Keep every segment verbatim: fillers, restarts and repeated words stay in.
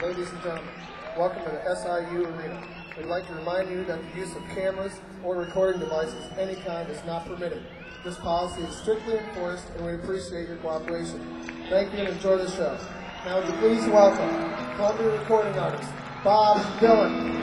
Ladies and gentlemen, welcome to the S I U Arena. We'd like to remind you that the use of cameras or recording devices of any kind is not permitted. This policy is strictly enforced, and we appreciate your cooperation. Thank you and enjoy the show. Now would you please welcome Columbia recording artist, Bob Dylan.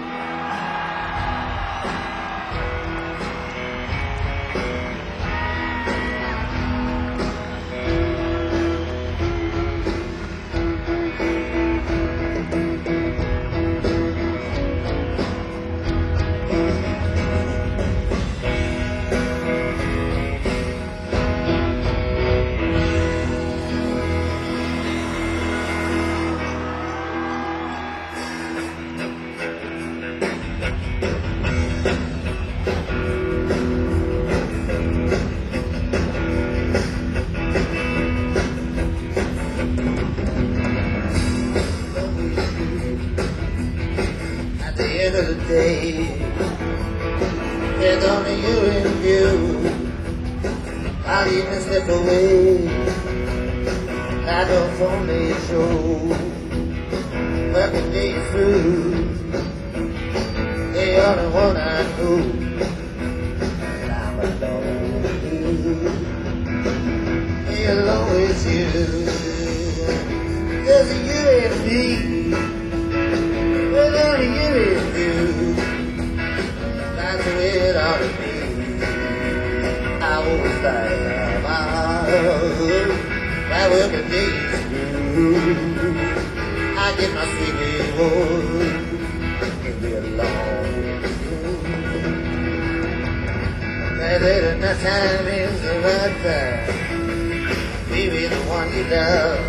Of the day, there's only you and you. I'll even slip away. I don't only show working days through. The only one I know, and I'm alone with you. Alone with you. There's you and me. But only you and you. That's the way it ought to be. I always like my that working days through. I get my sweet reward and be alone with you. That enough time is the right time. Be with the one you love.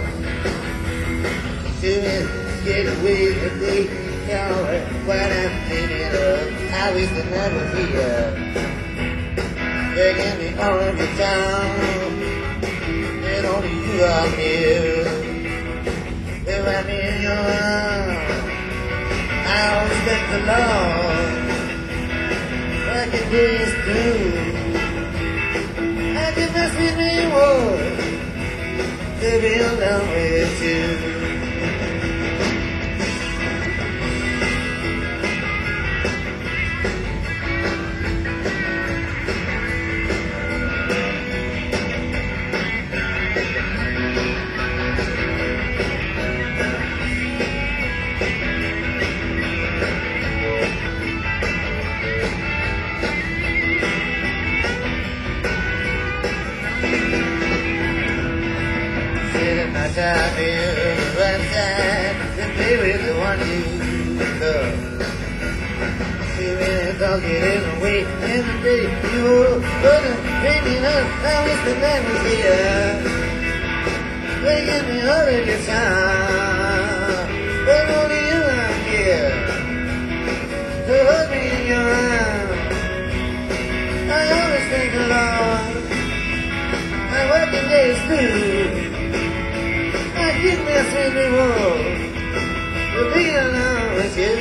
To get away with me. What I'm thinking of, I wish to never hear. Begging me all of the time, and only you are near. If I'm in your arms, I always thank the Lord. Like it is true, I can mess with me more to be alone with you. Time is the right time to play with the one you love. See when it's all getting away in the day you were running, making up. I wish the night was here. They give me all of your time, but only you are here to hold me in your arms. I always think alone, my working days through. Give me a sweet reward for being alone with you.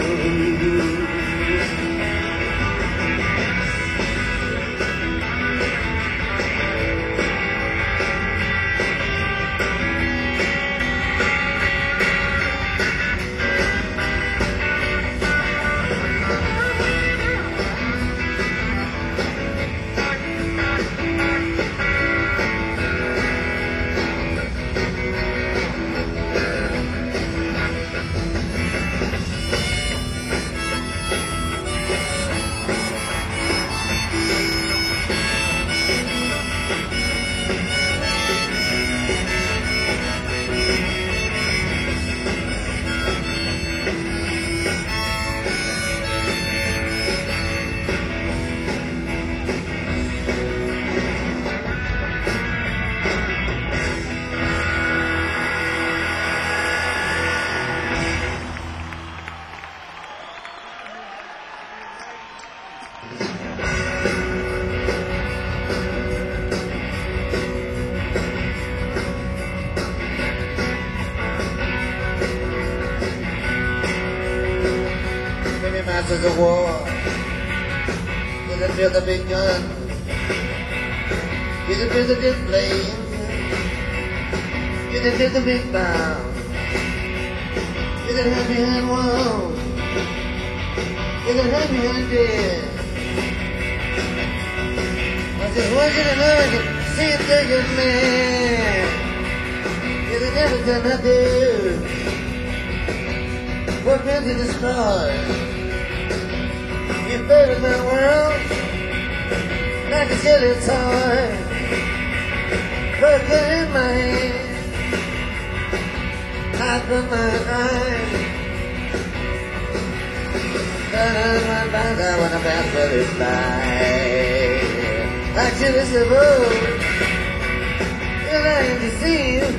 Masters of war, you can feel the big gun, you can feel the big blade, you can feel the big bomb, Is it happy and warm? Is it happy and dead? I just want you to know I can see it through your man. Is it never done nothing? What meant to destroy? You favored my world like a silly toy. Put it in my hand. I put my eyes. Turn on my back, I wanna pass for this life. Like you is the road, and I am deceived.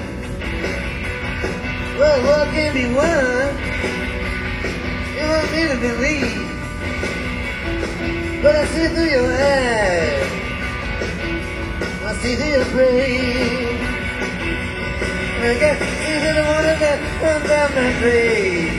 Well, what can be won? You want me to believe, but I see through your eyes. I see through your brain. I got into the water that runs down my face.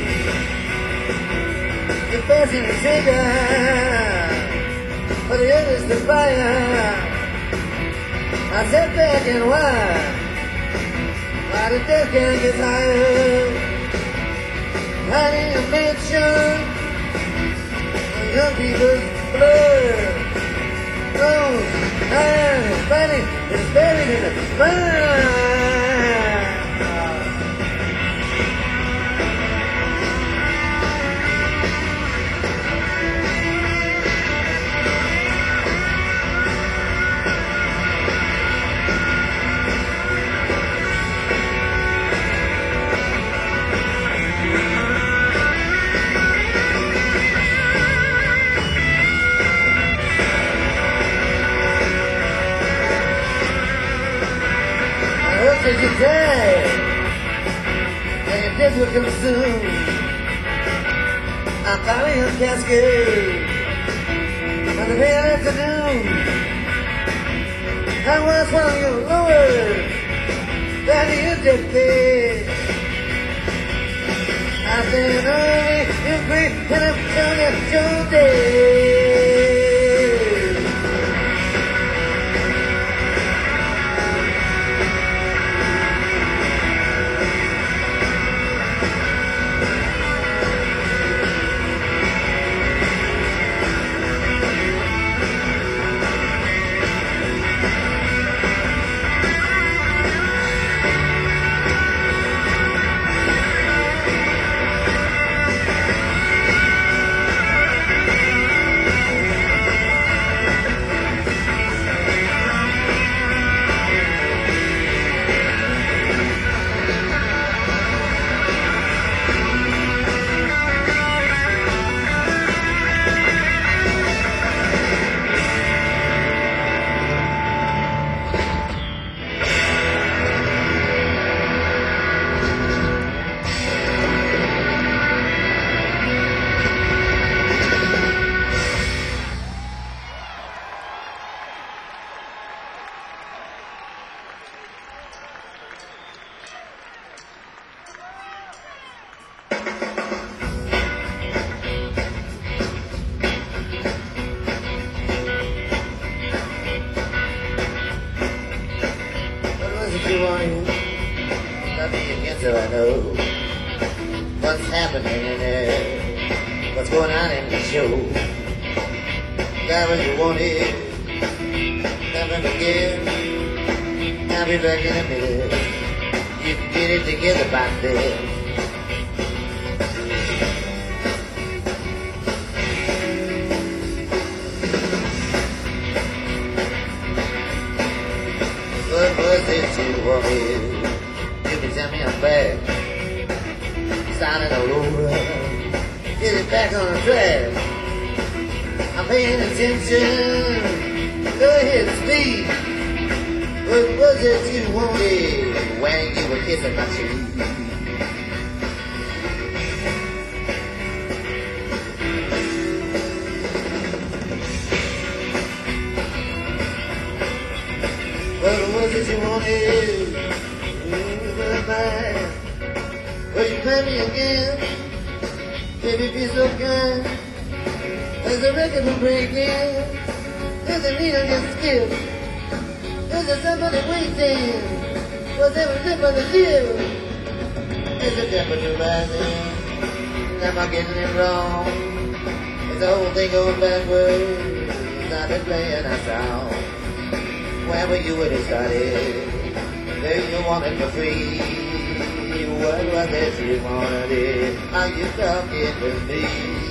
You're passing the trigger, but the other's the fire. I sat back and watched why the death can't get tired. Hiding in a mansion, young people's blood. Oh, iron is fighting, it's buried in the fire. Did you die? And your death will come soon. I'm calling your casket on the pale afternoon. I was one of your lords that you defeat. I've been only in grief and I'm showing you your day. Nothing against her, I know what's happening in there, what's going on in the show. Got what you wanted, nothing to give. I'll be back in a minute. You can get it together back there. What was it you wanted? You can tell me I'm back, starting all over, get it back on the track. I'm paying attention, go ahead and speak. What was it you wanted when you were kissing my cheek? What was it you wanted? Will you play me again? Baby, be so kind. There's a record for breaking. There's a needle get skip. There's a somebody waiting. Was there a lip on the deal? There's a temperature rising. am I getting it wrong? Is the whole thing going backwards? I've been playing a song. Where were you when it started? There you wanted for free. What was it you wanted? Are you talking to me?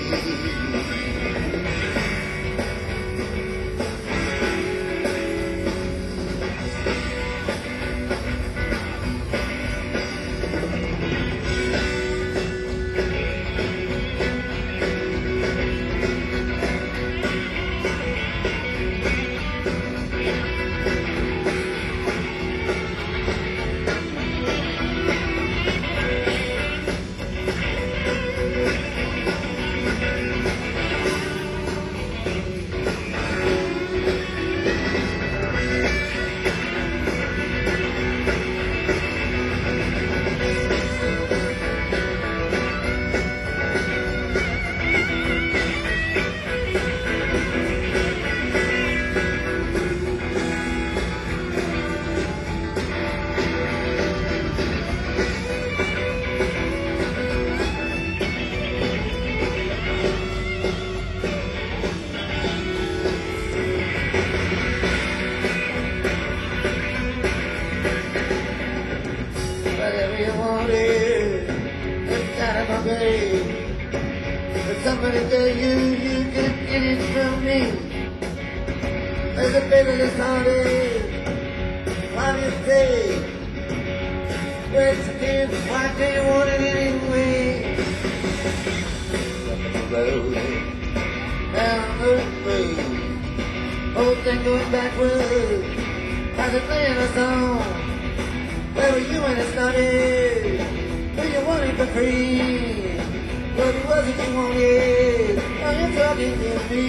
Whatever you wanted, it's kind of okay. But somebody tell you you can get it from me. There's a baby that's haunted. Why do you stay? Where's the kid? Why do you want it anyway? Up the road, down the road, whole thing going backwards. How's it playing a song? Where were you when it started? Who you wanted for free? What was it you wanted? Are you talking to me?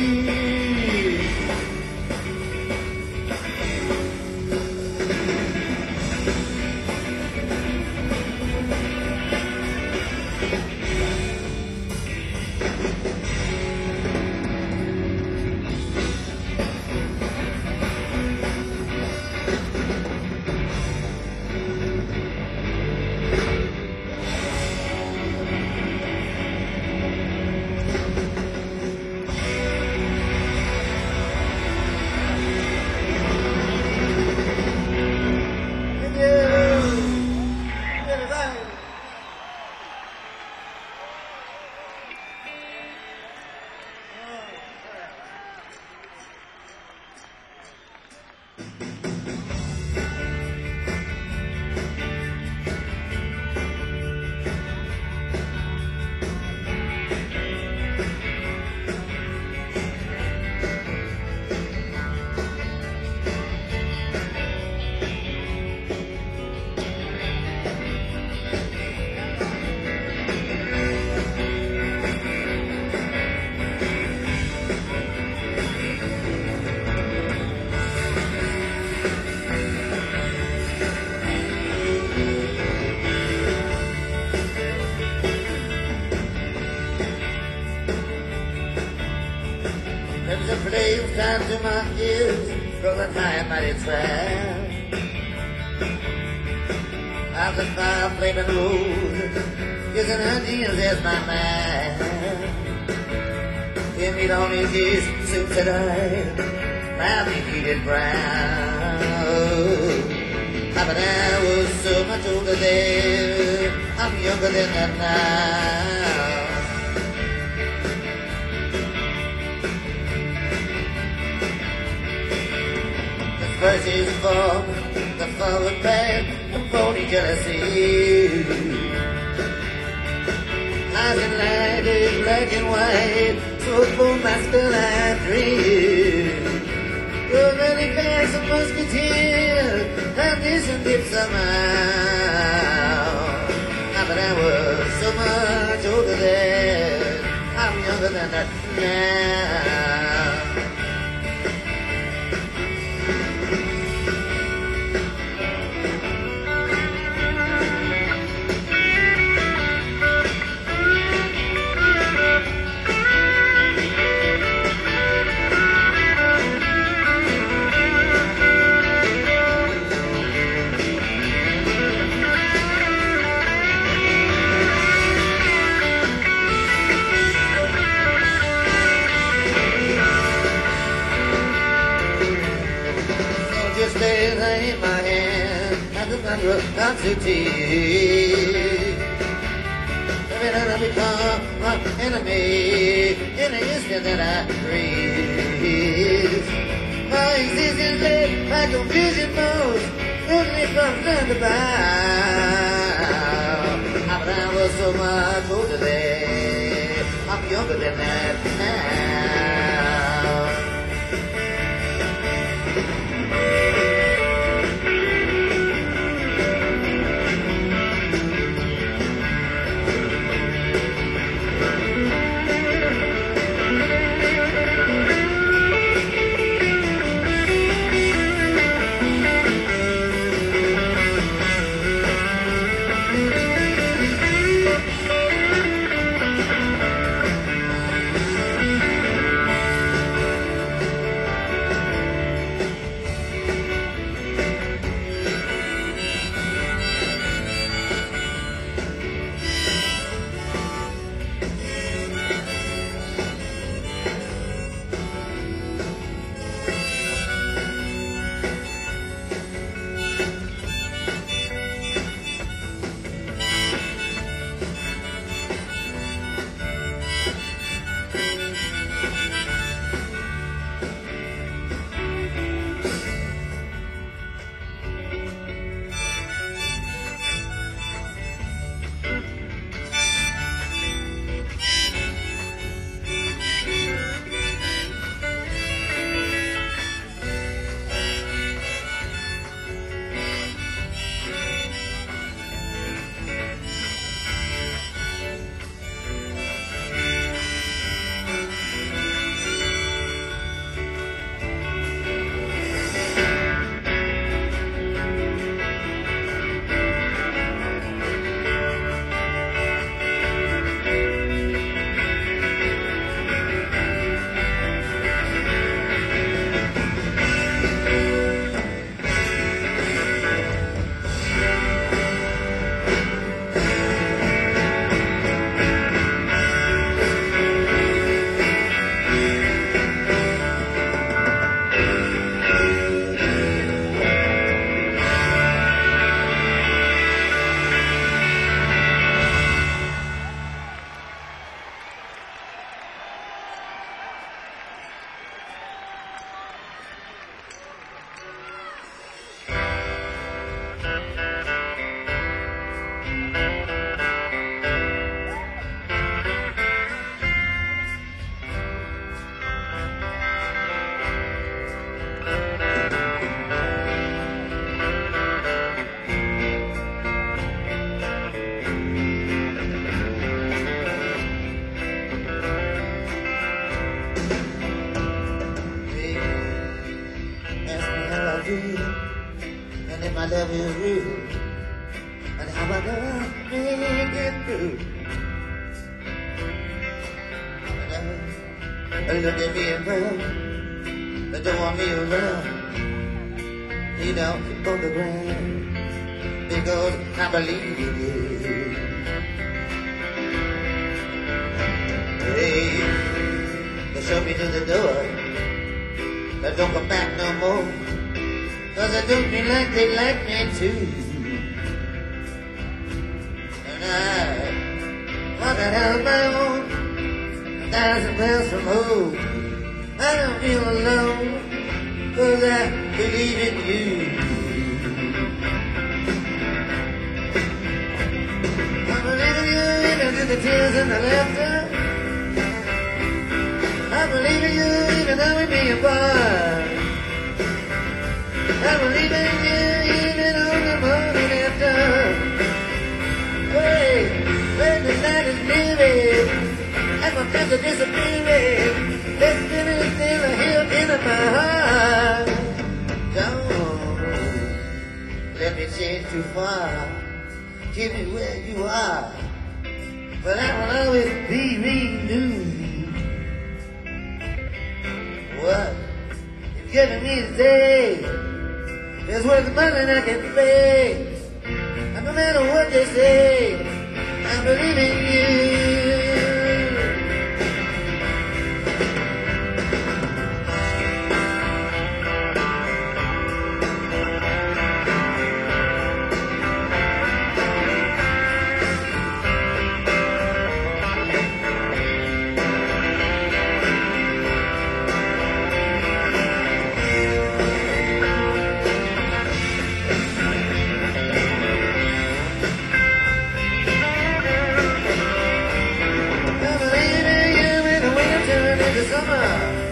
There's a flame time to my ears from the time I did track. I've the fire flaming rose, using her jeans as my man. Give me on his ears, suit tonight, proudly heated brown. But I was so much older then, I'm younger than that now. First is for the forward band, the phony jealousy. Eyes and light is black and white, so it's both my spell I dream. You're really past a musketeer, and this and dip somehow. Ah, but I was so much older then, I'm younger than that now. will not to tease. Every time I become my enemy in the instant that I breathe. My existence led my confusion moves, moving me from sun to bow. But I was so much older then, I'm younger than that now. And if my love is real, and how I gonna make it through? And look at me and brown, but don't want me around. You know, on the ground, because I believe in you. Hey, they show me to the door, but don't come back no more. Cause I don't feel like they like me too. And I want to have my own a thousand miles from home. I don't feel alone, cause I believe in you. I believe in you, even through the tears and the laughter. I believe in you, even though we be apart. I believe in you even on the morning after. Hey, when the night is leaving and my friends are disappearing, there's still still a hill in my heart. Don't let me change too far. Keep me where you are, but I will always be renewed. What you've given me today is worth the money I can pay. And no matter what they say, I believe in you. summer.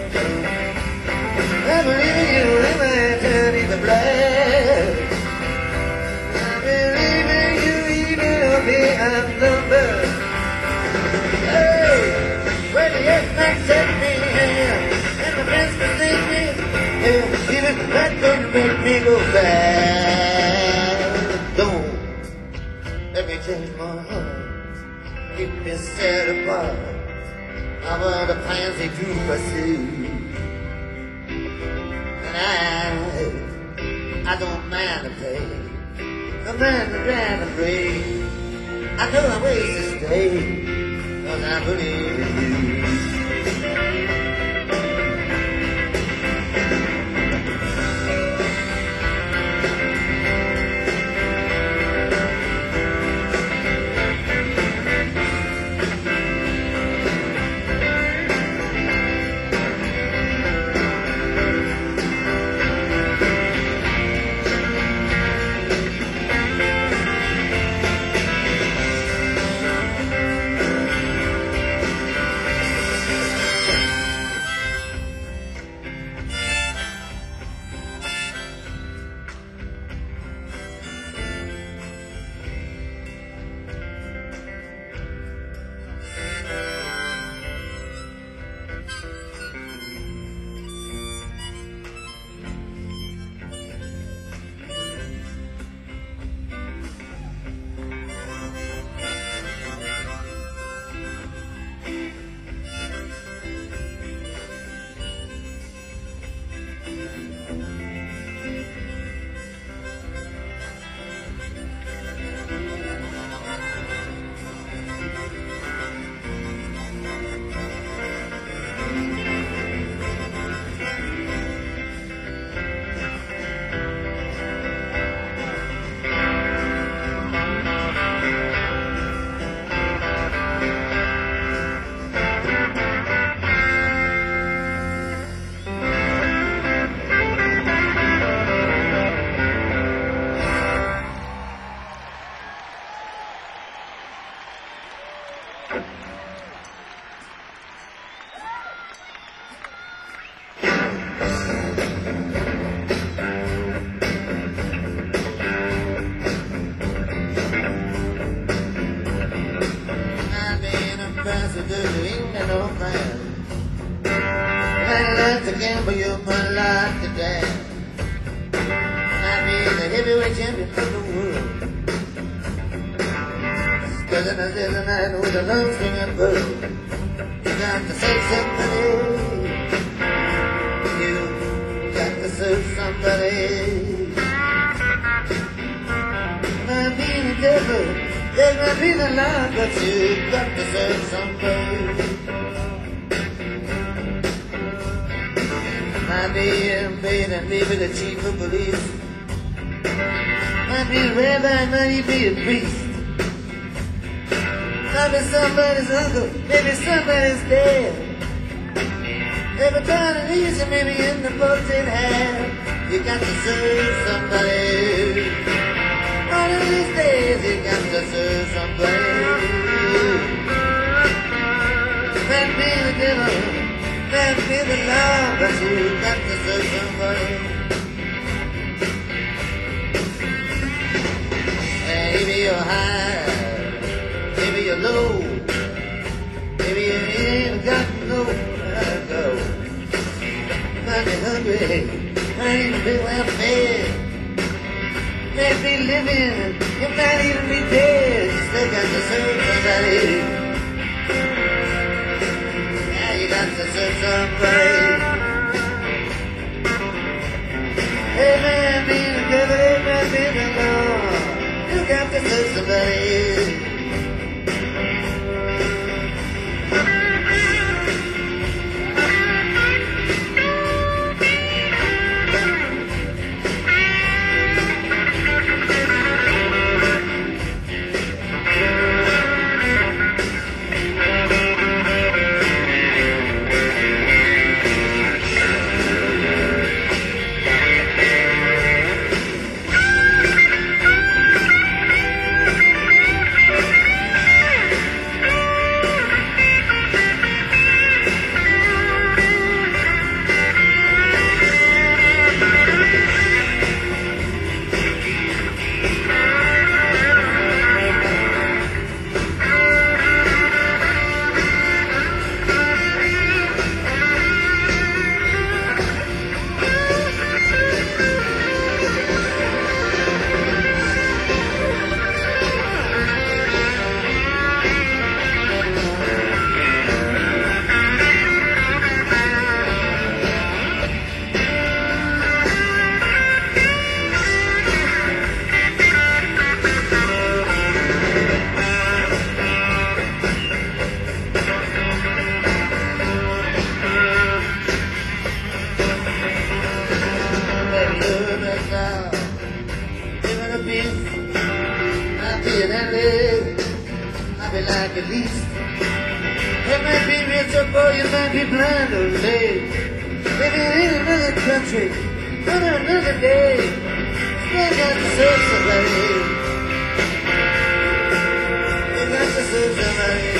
I believe in you in my eternity the blood. I believe in you even though me I'm numbered. Hey, when the X-Men set me here, and my friends mistake me, yeah, even that don't make me go back. Don't let me change my heart. Keep me set apart. Our the plans they do pursue. And I, I don't mind the pay. No mind to drive and break. I know I'm ways to stay, cause I believe in you. Gamble you my life today. I be the heavyweight champion of the world. Cause I said the night with a long string and bow. You got to save somebody. You got to serve somebody. Might be the devil, there might be the Lord, but you got to serve somebody. Might be in bed and maybe the chief of police. Might be a rabbi, might be a priest. Might be somebody's uncle, maybe somebody's dad. Every time it easy, maybe in the boat in hand. You got to serve somebody. One of these days you got to serve somebody. Might be the devil, might be the Lord, but you got to serve somebody. Maybe you're high, maybe you're low, maybe you ain't got nowhere to go. Might be hungry, might be well fed, might be living, you might even be dead. You still got to serve somebody. Got to serve somebody. Hey man, be the devil, hey man, be the Lord. You got to serve somebody. might be least. You might be rich or poor, you might be blind or lame. Living in another country, on another day. You got to serve somebody. You got to serve somebody.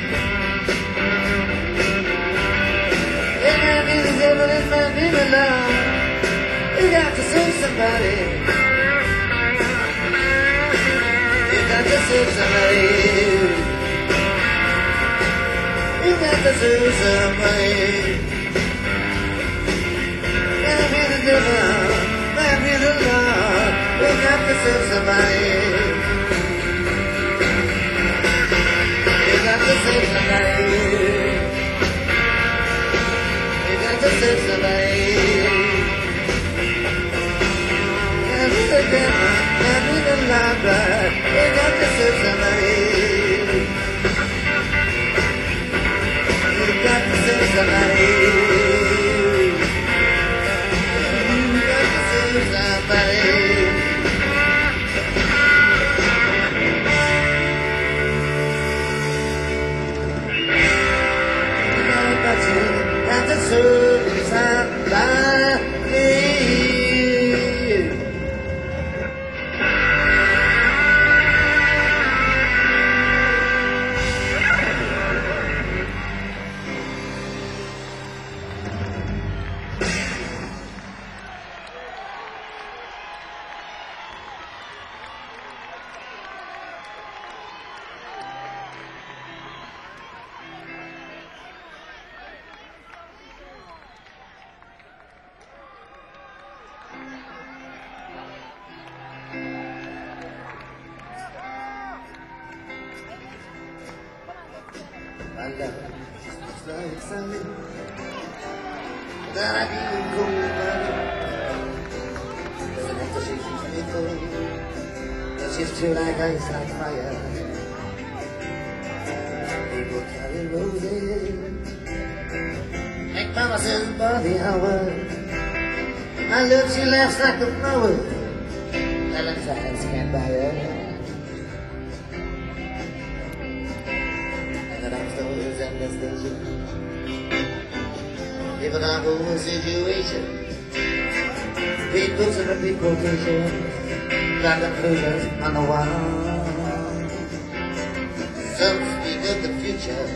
It might be the devil, it might be the law. You got to serve somebody. You got to serve somebody. You got to serve somebody. Might be the devil, might be the Lord. You got to serve somebody. You got to serve somebody. You got to serve somebody. Might be the devil, might be the Lord, but you got to serve somebody. You got to serve somebody. You got to serve somebody. Got to serve somebody. My love is like something that I can go by. Doesn't have to shake me cold. But she's true like ice, like fire. People carry roses, make promises by the hour. My love, she laughs like a flower. Valentine's can't buy her. People don't go in situations. Big books and a big quotation, like conclusions on the wall. Some speak of the future.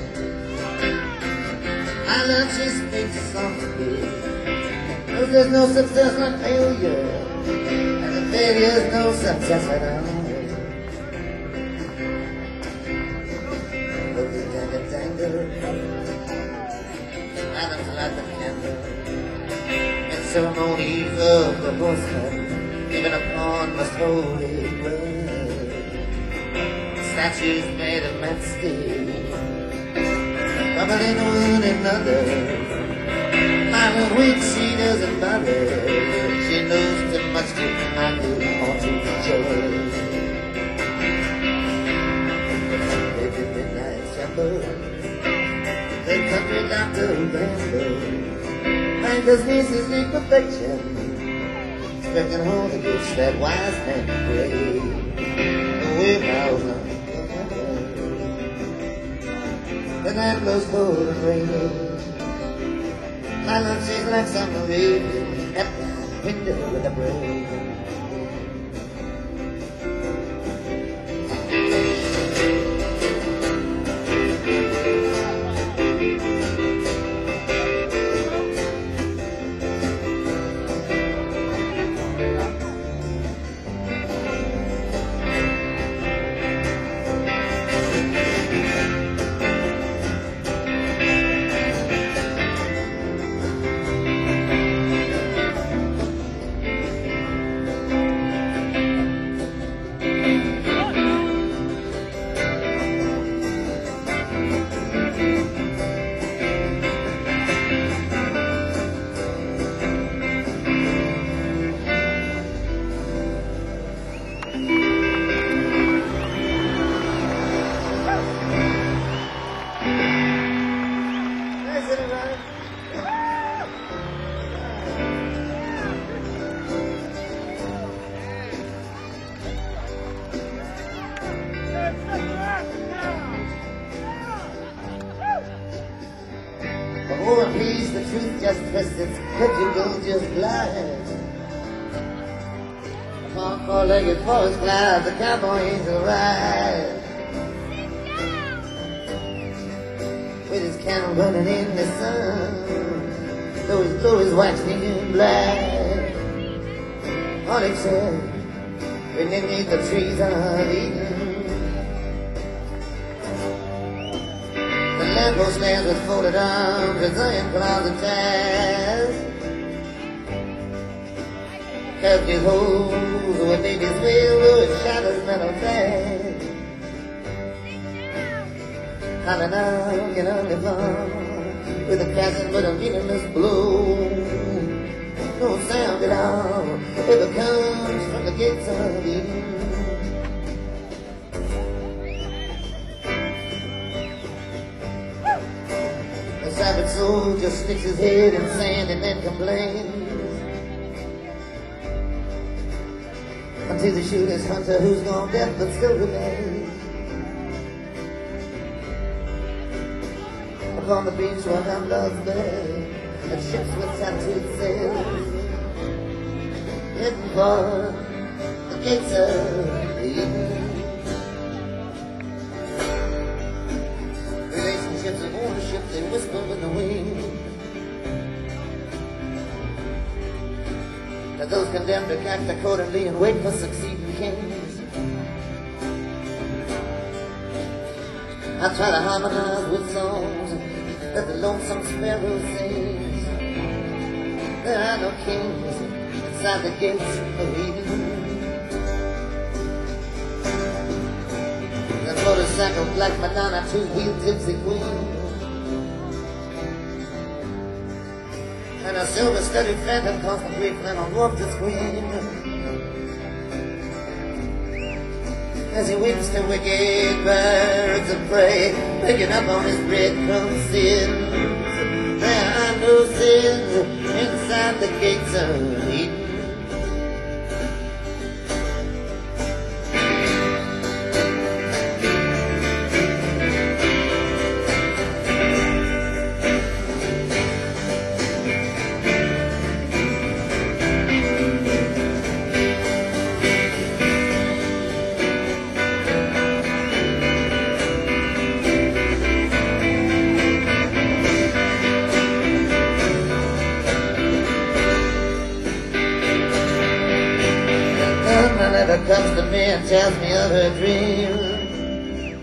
I love she speaks softly. Cause there's no success like failure, and the failure's no success at all. Looking at the tangle, Adam's like the candle, and ceremonies of the horseman, even upon most holy ground. Statues made of matchstick, bubbling one another. My weak, she doesn't bother. She knows too much to handle or to enjoy. Every midnight chamber, the country doctor ramble, and his nieces need perfection, expecting Holy Ghost that wise man pray. The warehouse on the night blows cold and rainy. My love, she's like summer rain at the window with a brain. But war and peace, the truth just twists its crooked gold just glides. Upon four-legged forest clouds, the cowboy angel rides. With his candle burning in the sun, though his, though his wax gleaming black. All it said, beneath the trees of Eden, the lamppost stands with folded arms, with iron claws attached. Curfew holes with baby's wheel, though it shadows metal fast. Coming out, get on the phone, with a crescent but a meaningless blow. No sound at all ever comes from the gates of Eden. The savage soul just sticks his head in sand and then complains until the shooter's hunter who's gone deaf but still remains. Upon the beach where outlaws lay, and ships with tattooed sails, heading for the gates of Eden. Relationships of ownership, they whisper in the wind, that those condemned to catch accordingly and wait for succeeding kings. I try to harmonize with songs that the lonesome sparrow sings. There are no kings inside the gates of Eden. The motorcycle black Madonna, two-wheeled gypsy queen, and a silver-studded phantom cost the brief and on off the screen. As he winks to wicked birds of prey, picking up on his breadcrumb sins. There are no sins inside the gates of Eden. Never comes to me and tells me of her dream,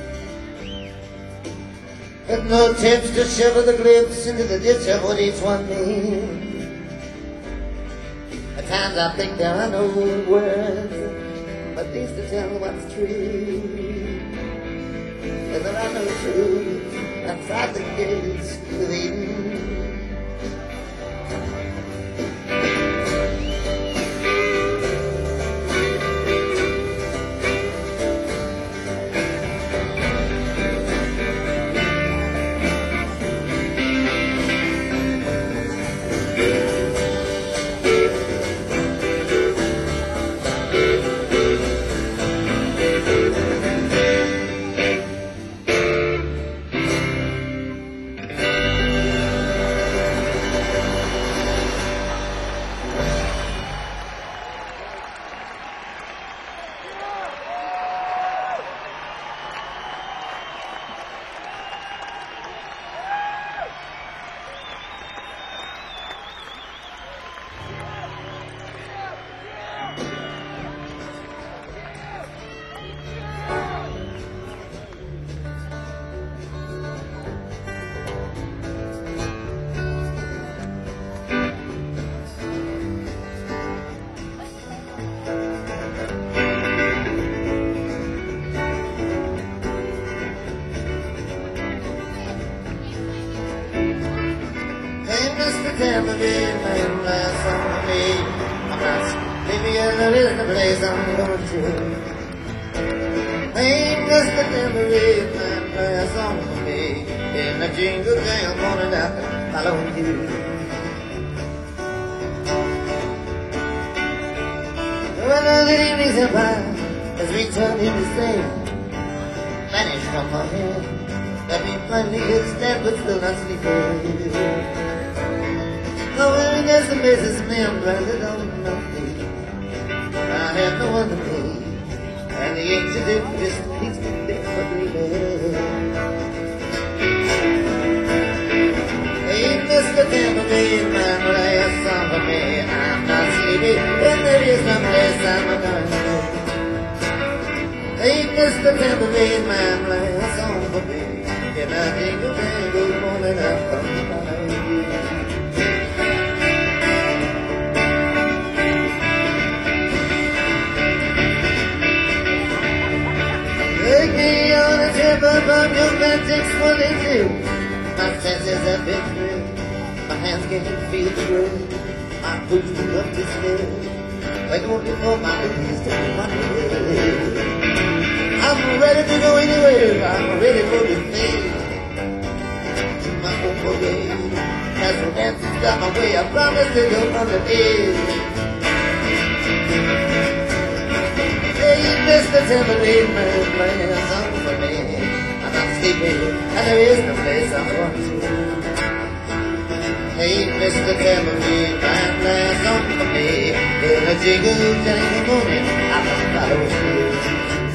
but no tips to shovel the glimpse into the ditch of what each one means. At times I think there are no words, but these to tell what's true. But there are no truths outside the gates of Eden. Tambourine man, last on me. I'm not maybe there is the place I'm going to. Hey, Mister Tambourine man, last on me. In the jingle jam, I'm gonna die, follow you. When the evening's empire has returned in the same, vanished from my head. Let me finally hit stand but still not sleeping. No weariness amazes me, I'm glad they don't know me. I have no one to me, and the angel did just keeps me there for dreaming. Hey, Mister Tambourine Man, play a song for me. I'm not sleepy, and there is no place I'm going to go. Hey, Mister Tambourine Man, play a song for me. Can I jingle jangle morning up from behind you? Take me on a trip above your magic twenty-two. My senses have been thrilled. My hands can't feel the thrill. My boots do up to still. Wait on before my boots to be money. I'm ready to go anywhere. I'm ready for the thing. To my own parade. As the dancers got my way, I promise to go from the edge. Hey, Mister Tambourine Man, playing a song for me. I'm not sleeping, and there is no place I'm going to. Hey, Mister Tambourine Man, play a song for me. In a jingle jangle morning, I'm gonna follow you.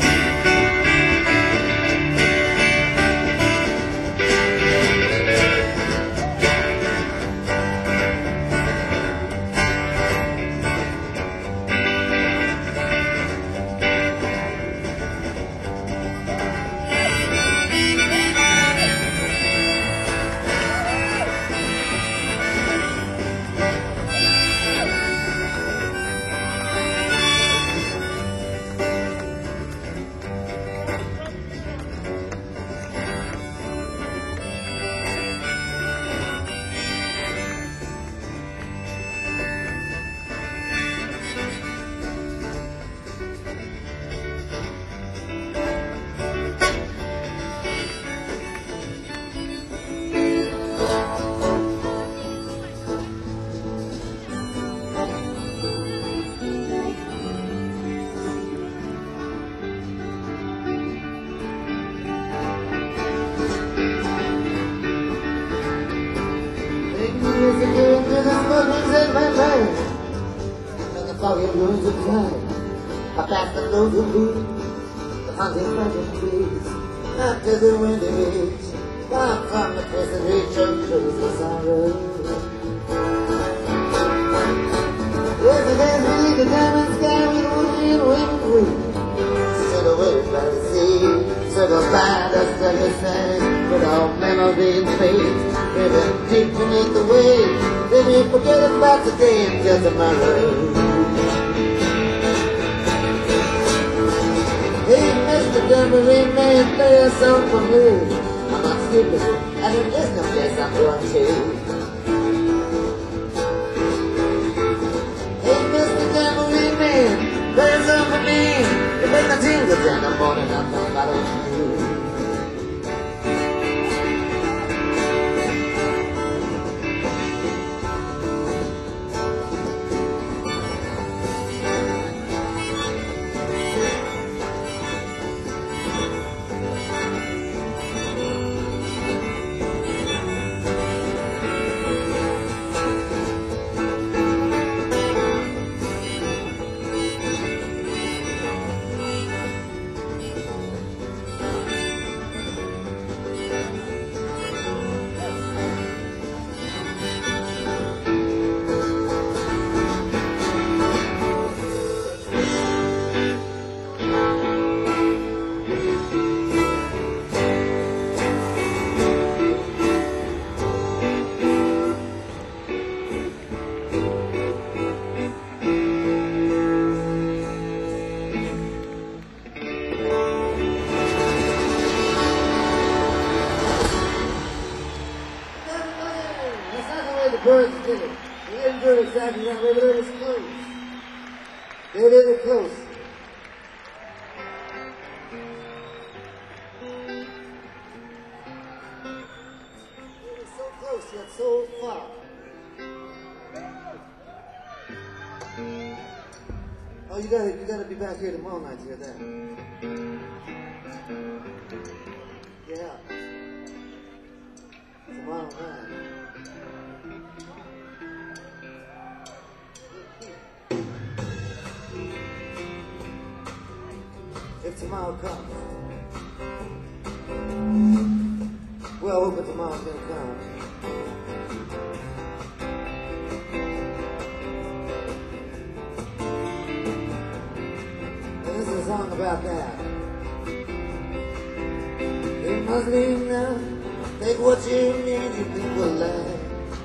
I passed the nose of blue, the hunting magic trees, after the windy reach, far from the place of reach of trees of sorrow. Yes, it has me the diamond sky with woody and wind free, silhouetted by the sea, circled by the sunny sand, with all memory and fate, driven deep beneath the waves, let me forget about today until tomorrow. Hey, Mister Tambourine Man, play a song for me. I'm not stupid, and there is no place I'm going to. Hey, Mister Tambourine Man, play a song for me. You make my tingles in the morning, I'm gonna follow you. Birds did it. They didn't do it exactly that way, but it was close. They did it close. It was so close yet so far. Oh, you gotta, you gotta be back here tomorrow night to hear that. Yeah. All right. If tomorrow comes, well, I hope that tomorrow's gonna come. And this is a song about that. It must leave now. Take what you need, you people like.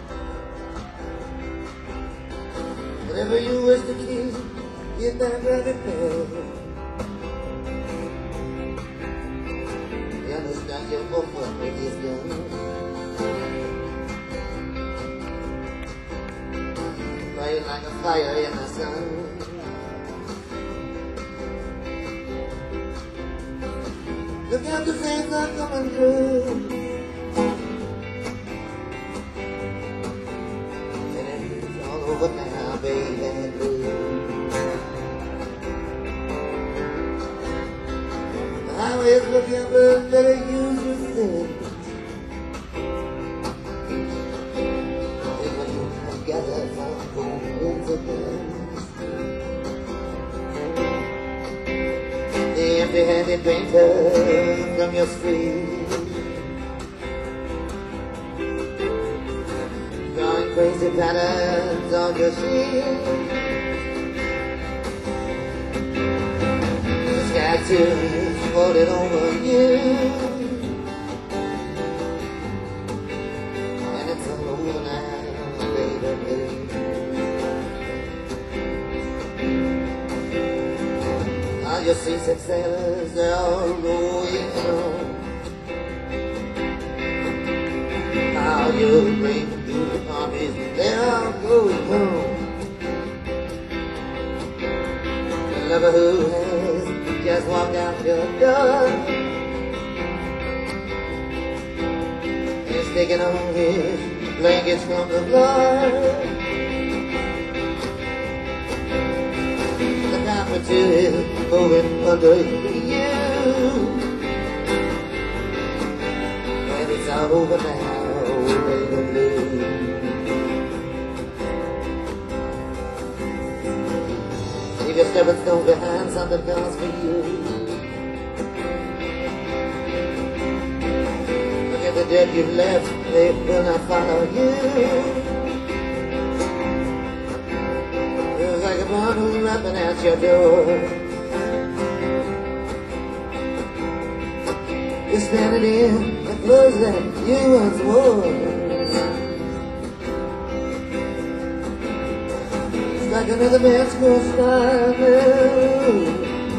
Whatever you wish to keep, you better grab it back. You understand your boyfriend when he's done. Burning like a fire in the sun. Look at the things I'm coming through. And it's all over now, baby blue. The highway's looking good, better use your sense. And when you together, some gold again. The empty-handed painter from your street, drawing crazy patterns on your sheet. The sky too floated over you, and it's all over now, baby. All your seasick sailors, they're all going home. All your brave and beautiful armies, they're all going home. The lover who has just walked out your door is taking on his blankets from the floor. To is moving under you, and it's all over now, baby blue. Leave your stepping stones behind, something comes for you. Look at the dead you've left, they will not follow you. Like a bomb who's rapping at your door. You're standing in the clothes that you once wore. It's like another man's ghost smile.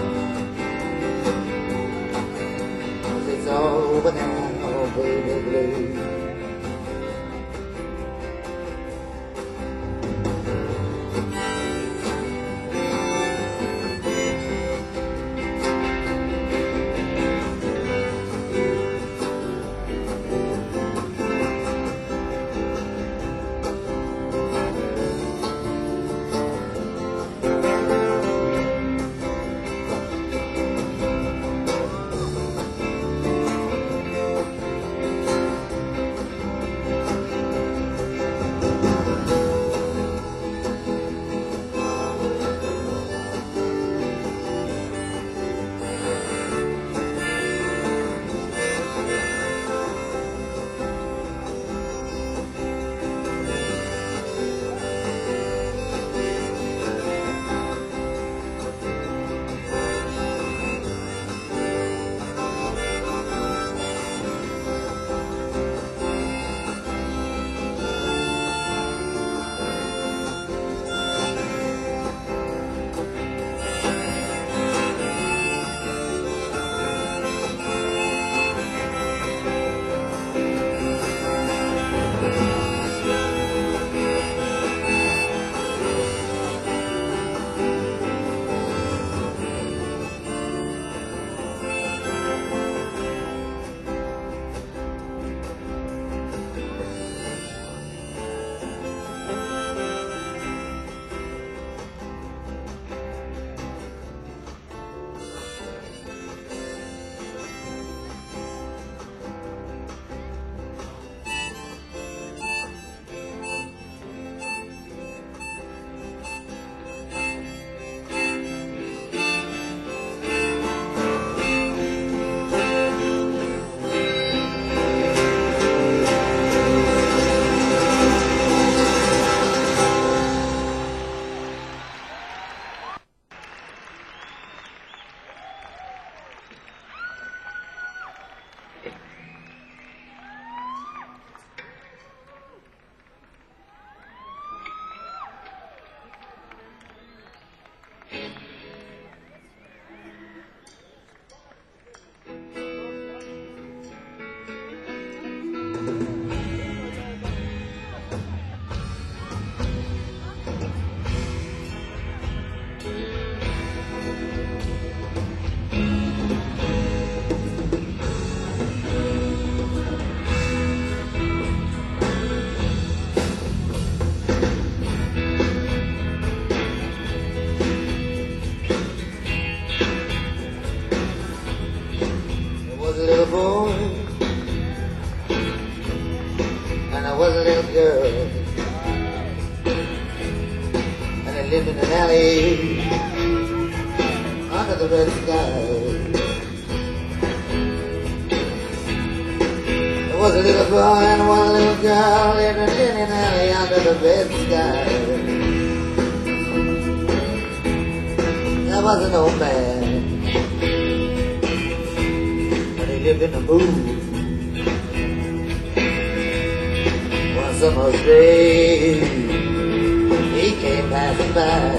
It's all over now, baby blue. valley, under the red sky. There was a little boy and one little girl living in an alley under the red sky. There was an old man, and he lived in the moon. One summer's day, he came passing by.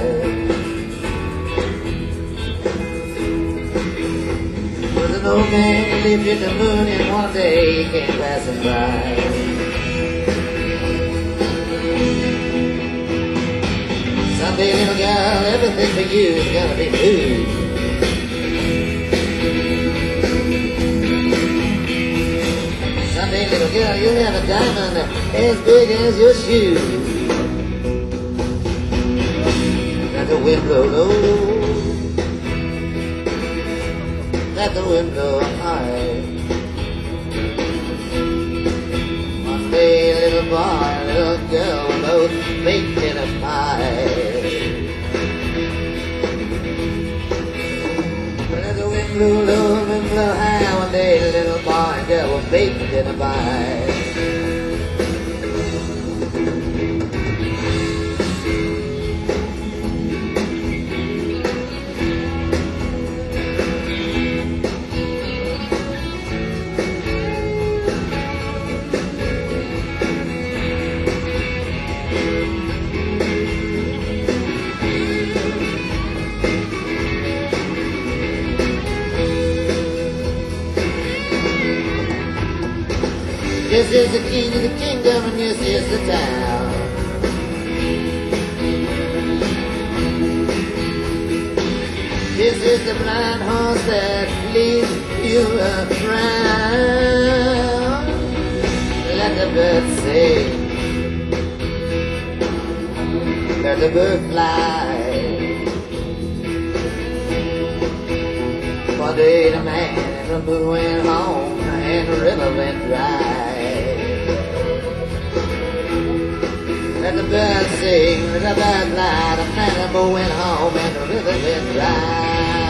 Was an old man who lived in the moon, and one day he came passing by. Someday, little girl, everything for you is gonna be new. Someday, little girl, you'll have a diamond as big as your shoe. Let the wind blow low, let the wind blow high. One day, little boy and little girl were both baking a pie. Let the wind blow low, wind blow high. One day, the little boy and girl were baking a pie. This is the king of the kingdom, and this is the town. This is the blind horse that leads you around. Let the birds sing, let the bird fly. One day the man and the moon went home, and the river went dry. Let the birds sing, let the birds fly. The man and the moon went home, and the river went dry.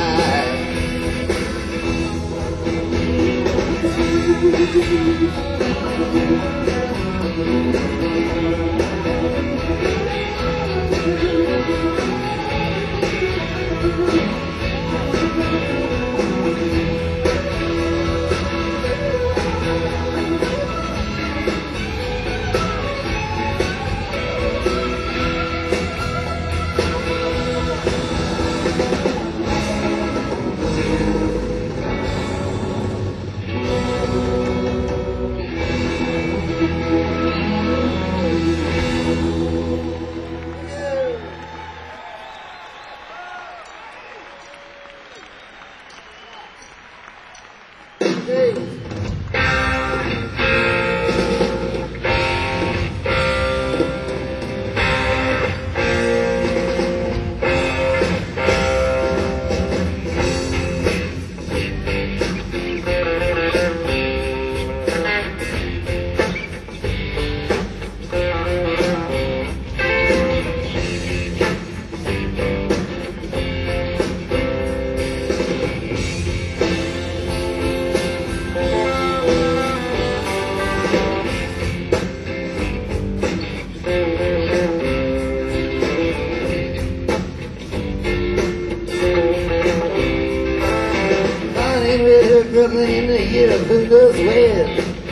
Brooklyn in the year of who knows when.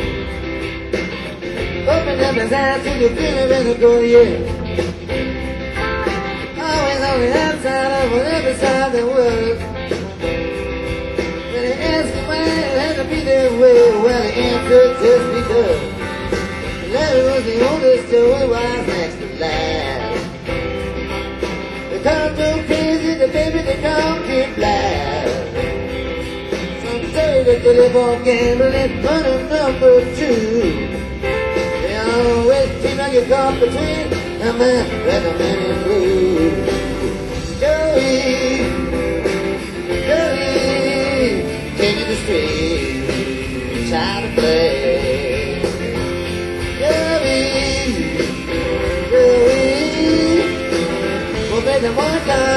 Open up his eyes to the feeling and the go, yeah. Always on the outside of whatever side they work. When he asked him why it had to be that way, well, the answer just because Larry was the oldest Joey was next to last. They called Joe crazy, the baby they called Kid Black. That they live on gambling, money number two. They always seem like you're caught between a man and a man in blue. Joey, Joey, came to the street, tried to play. Joey, Joey, well, baby, one time.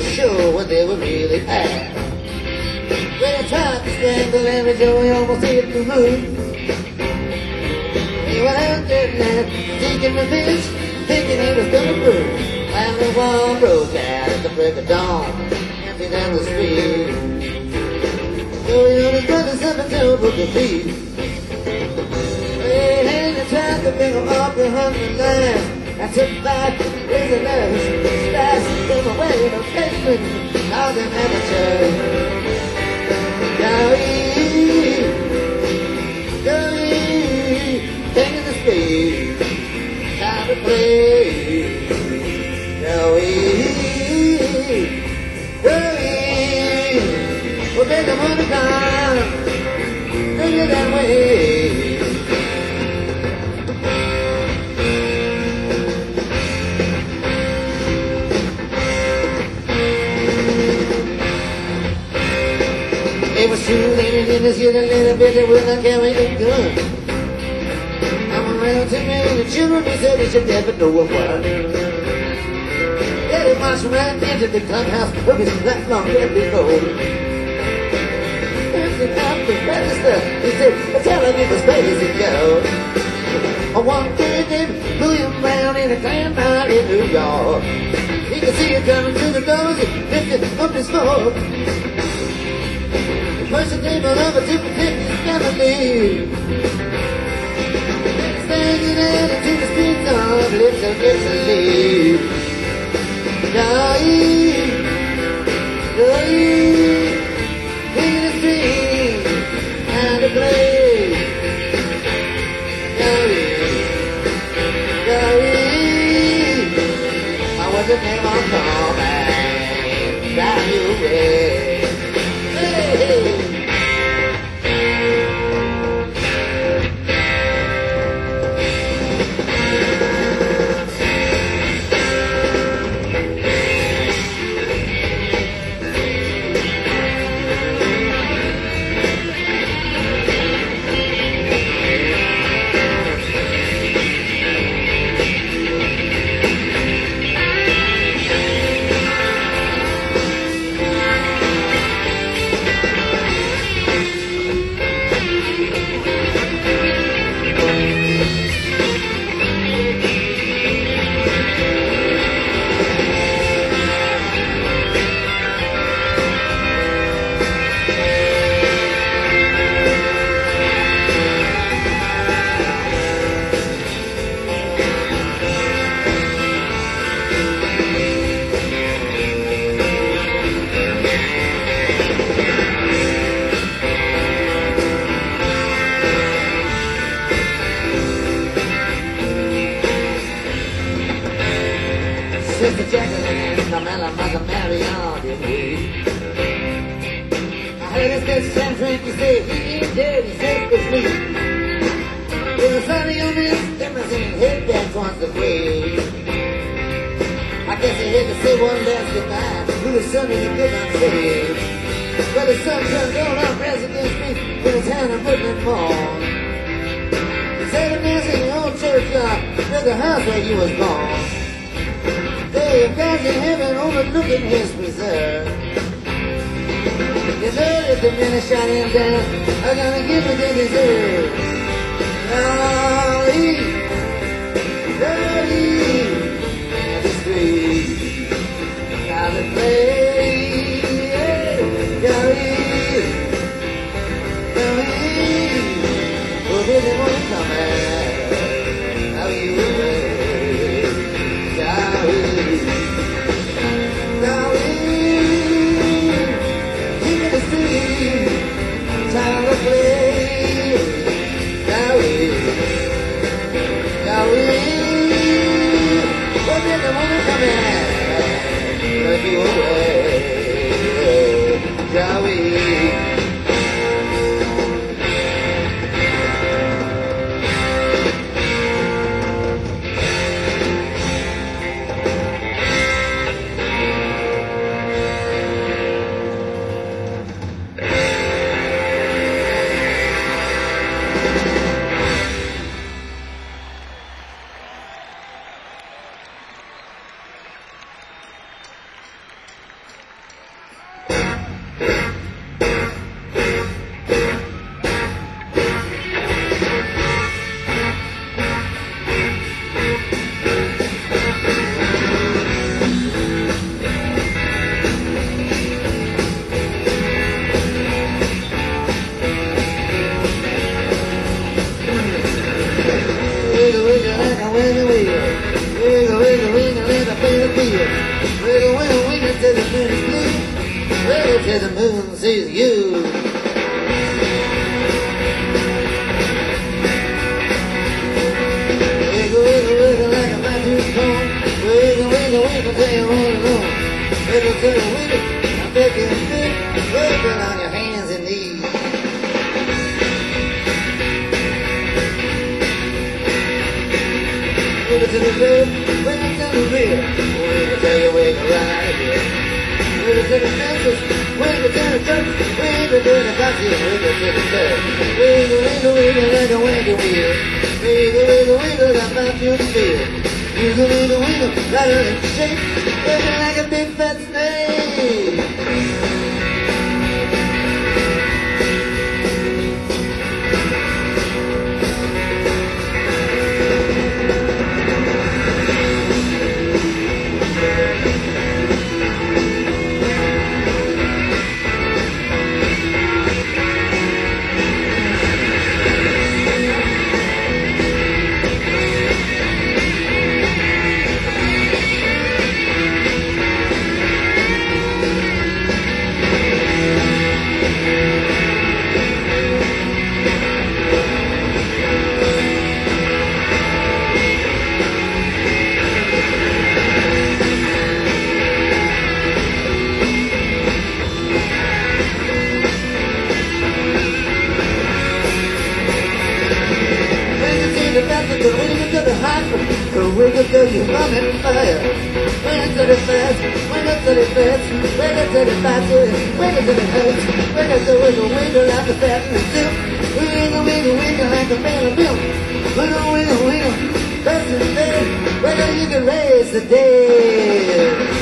show what they were really at. When he tried to strangle Larry Joe, he almost hit the moon. He went out there at night, seeking revenge, thinking he was gonna prove. And the war broke out at the break of dawn, empty down the street. Going on his brother's up and told what to be. They had to try to bring him up behind the line. I took five prisoners, slashed them away in a basement, all them amateurs. Dowie, Dowie, taking the speed, time to play. Dowie, Dowie, we'll take the money down, take it that way. It was too late in this year, a little bit, they would not carry a gun. I'm around to me, the children, they said they should never know what. They marched right into the clubhouse, but it's not long every goal. Looking up the register, he said, tell him it was crazy, yo. I want to name William Brown in a grand night in New York. He could see it coming to the doors and lifted up his fork. Person name of a to protect his family. Standing out into the streets of lips of Italy. Die, die, in the street, and the play. Die, die, I was the name of Tom, die away. Hey, hey. Sister Jacqueline, Carmela, Mother Mary, all them ways. I heard his best friend Frankie say he ain't dead, he's safe with me. There's a funny on this difference in head back towards the grave. I guess he had to say one last goodbye to the son he could not save. But his son turned on up against me with his hand and wouldn't fall. He said a mass in the old churchyard near the house where he was born. Hey, God's in heaven overlooking his reserve. You know that the men that shot him down are gonna give what they deserve. Dolly, Dolly, at the street, out of play, Dolly, Dolly, who didn't want to come out? How you away, Dolly. Time to play, now we, now we, what did the woman come in? Let you away. till the moon sees you. Wiggle, wiggle, wiggle like a Matthew cone. Wiggle, wiggle, wiggle till you wanna know. Wiggle, wiggle, wiggle, I bet you fit. Wiggle on your hands and knees. Wiggle to the good, wiggle to the real. Wiggle till you wiggle right here. Wiggle to the senses, wiggle to the church. Wiggle to the boxes, wiggle to the church. Wiggle, wiggle, wiggle like a wiggle wheel. Wiggle, wiggle, wiggle like my beauty feel. Wiggle, wiggle, wiggle, rattle and shake. Wiggle like a big fat snake. Wiggle till you run in fire. Wiggle till it fast, wiggle till it fast, wiggle till it fast, wiggle till it hurts. Wiggle till wiggle, wiggle like a fat and silk. Wiggle, wiggle, wiggle like a bell of milk. Wiggle, wiggle, wiggle, fast and fair. Wiggle, you can raise the dead.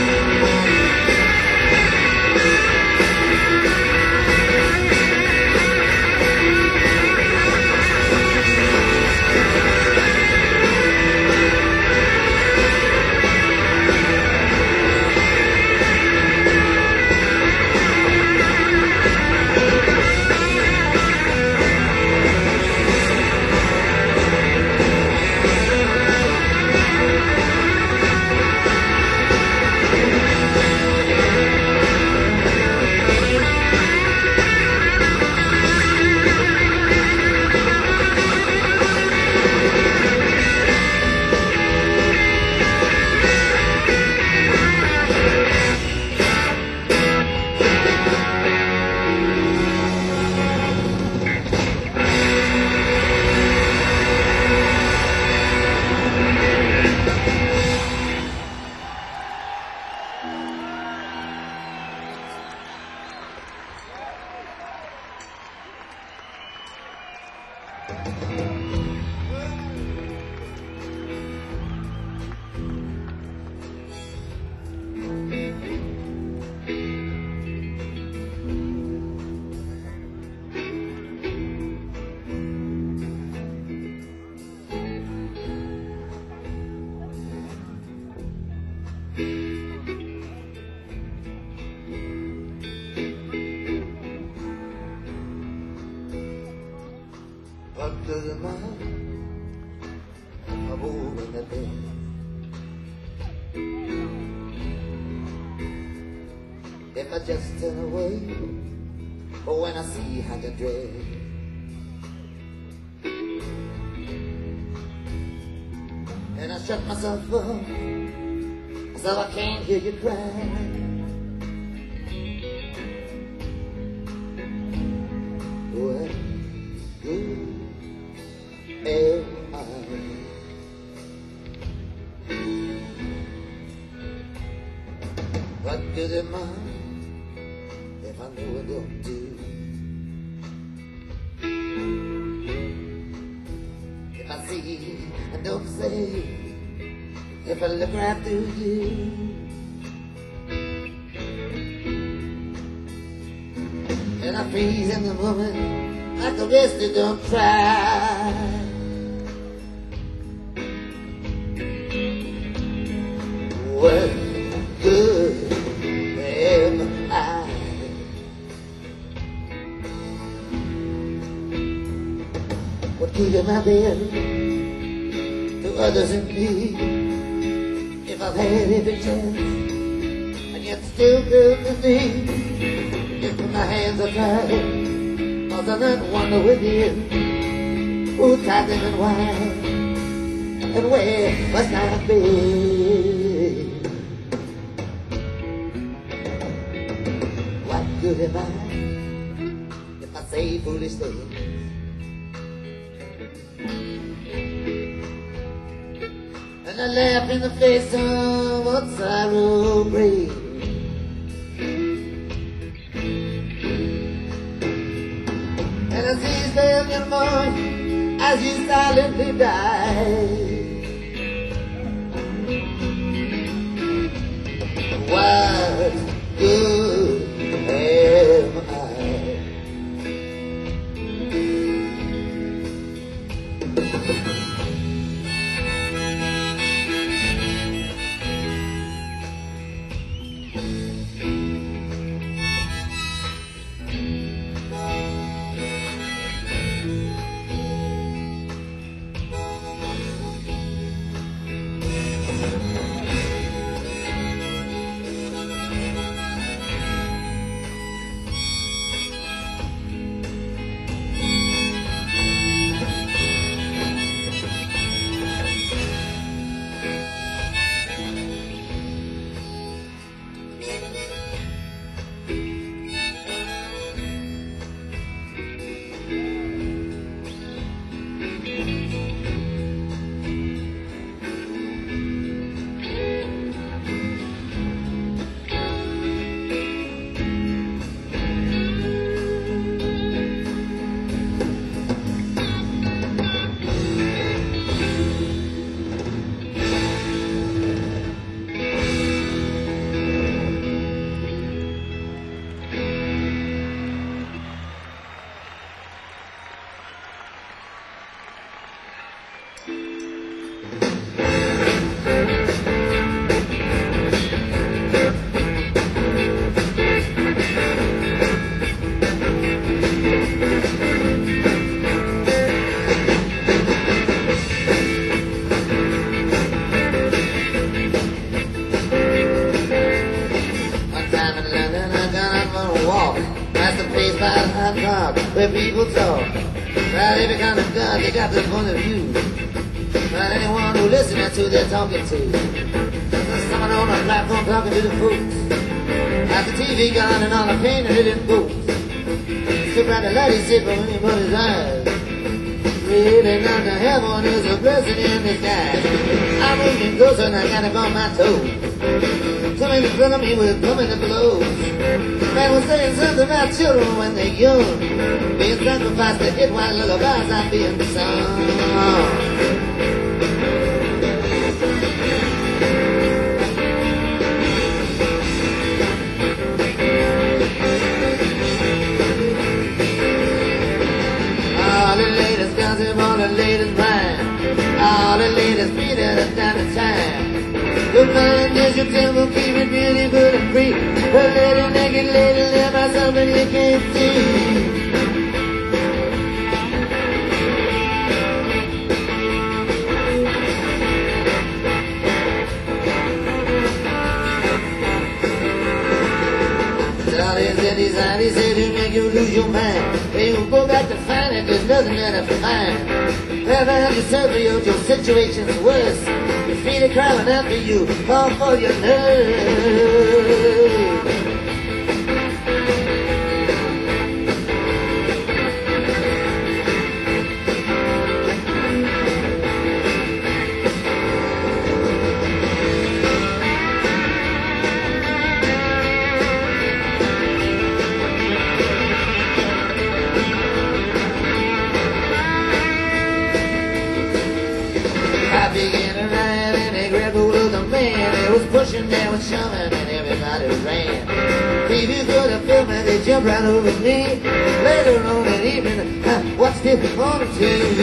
What does it matter? I'm over the bed. If I just turn away, or when I see how to dread, and I shut myself up, so I can't hear you cry. Well, good. Am I? What good am I if I know I don't do? If I see and don't say, if I look right through you, and I freeze in the moment like the rest you don't try. What good am I? What good am I been to others and me? If I've had every chance and yet still good to me. my hands are tied, cause I don't wonder with you who tied them and why, and where must I be? What good am I if I say foolish things? And I laugh in the face of what sorrow brings. And I see them your mind as you silently die. What good am I? Where people talk about every kind of God, they got their point of view. Not anyone who listens to they're talking to. There's someone on a platform talking to the folks. Got the T V gone and all the pain and hidden folks. Still got the light he sit from anybody's eyes. Really not the heaven is a blessing in disguise. I'm moving closer and I got it on my toes. Something in front of me was coming to blows. Man was saying something about children when they're young, being sacrificed to get white lullabies not being sung. All the latest gossip, all the latest rhyme, all the latest beat at a time to time. The mind is your temple, keep it really good and free. But let it naked lady live by something you can't see. All these cities, all these cities make you lose your mind. When you go back to find it, there's nothing that I find. Never have yourself or your, your situation's worse. Your feet are crying out for you, fall for your nerve. Pushing, they was shoving, and everybody ran. If you could have filmed it, they jumped right over me. Later on that evening, I watched it on the T V.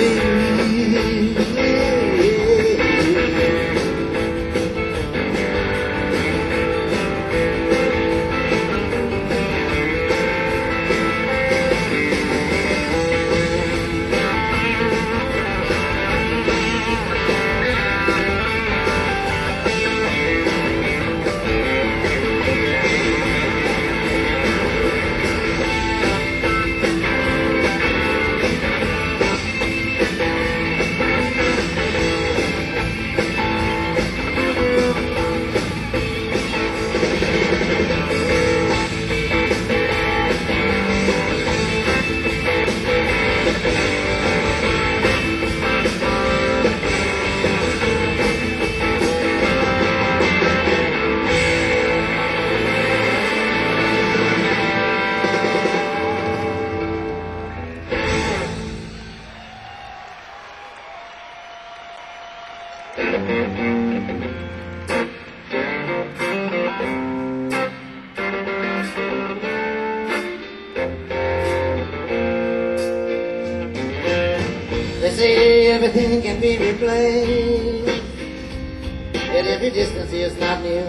They say everything can be replaced, yet every distance is not near.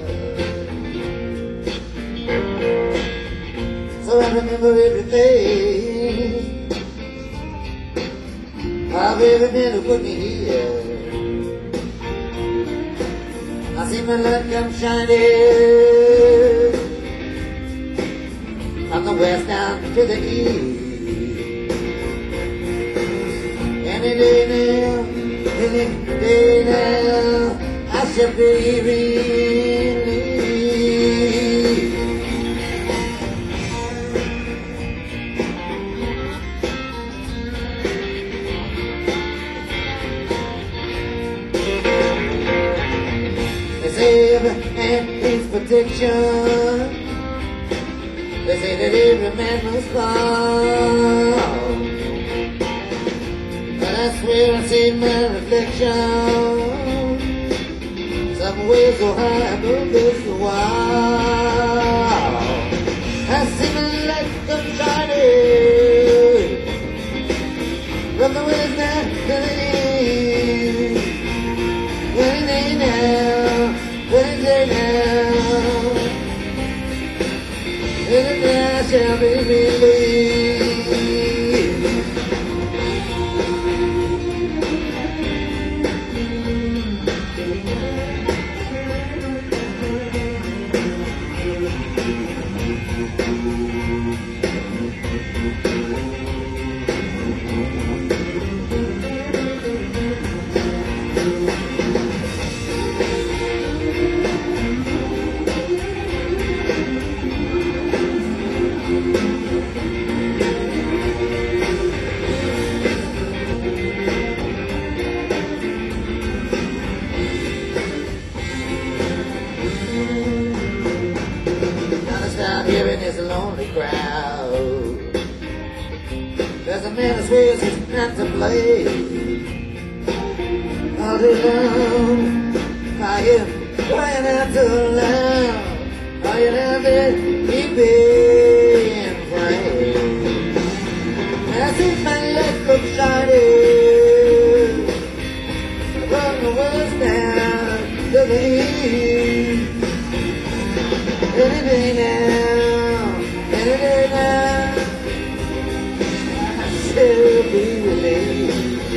So I remember every face of every man who put me here. I see my light come shining from the west down to the east. Any day now, any day now, I shall be relieved. They say every man needs protection. They say that every man must fall. That's where I see my reflection. Somewhere so high above this wall, I see my light come shining from the west down to the east. Any day now, any day now, any day I shall be relieved. Here in this lonely crowd, there's a man who swears he's not to blame. All day long, I hear crying out too loud. All you have is keep being framed. I see my light look shining from the west down to the east. Any day now, any day now, I shall be relieved.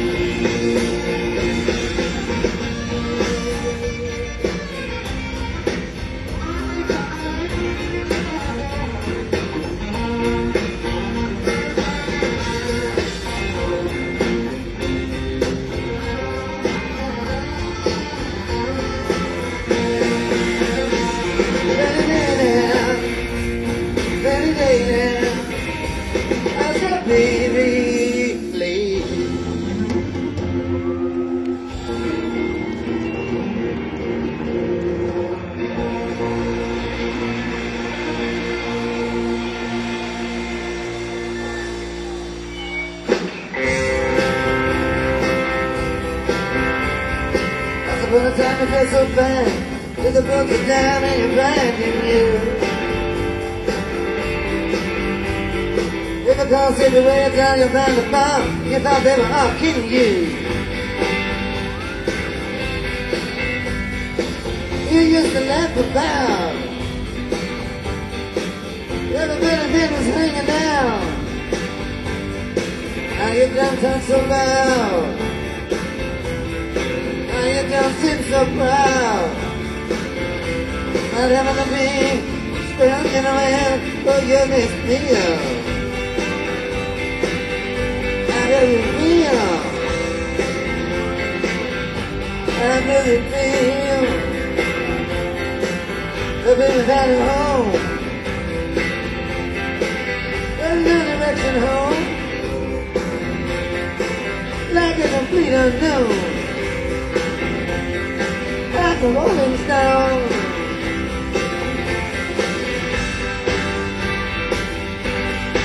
When the time it gets so bad, with the books are down and you're finding you. If it comes everywhere down, you'll find the bomb. You thought they were all kidding you. You used to laugh about every bit of it was hanging down. Now you done turn so loud. You don't seem so proud, not having to be stuck in a man for your next meal. How do you feel? How do you feel? The baby found at home. There's no direction home, like a complete unknown. Like a rolling stone.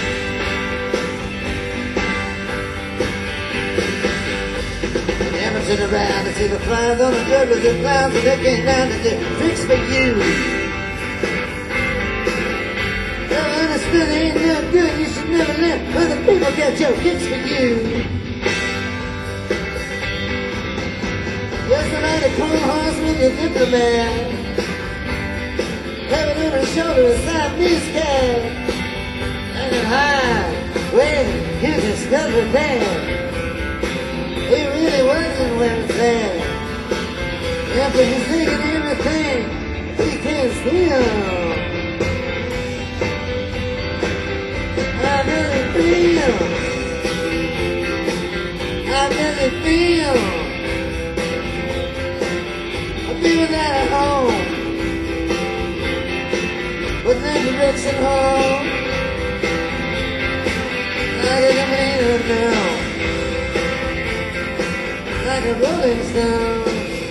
Never to spin around and see the flies on the jugglers and clowns, and they came down to do tricks for you. Oh, and it still ain't no good, you should never let other people get your kicks for you. Just like a cold horse with a diplomat, having on his shoulder a Siamese cat, hanging high when you discovered that he really wasn't well fed. Yeah, but he's thinking everything he can feel. I really feel, I really feel I'll be without a home, with no direction home. Like a chameleon now, like a rolling stone.